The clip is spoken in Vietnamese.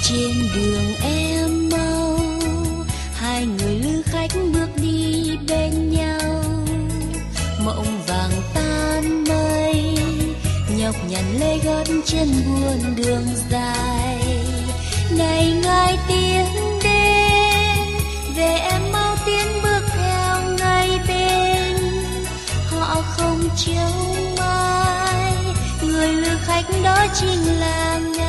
Trên đường em mau, hai người lữ khách bước đi bên nhau. Mộng vàng tan mây, nhọc nhằn lê gót chân buồn đường dài. Này ngài tiến đến, về em mau tiến bước theo ngay bên. Họ không trông mãi, người lữ khách đó chính là ngài.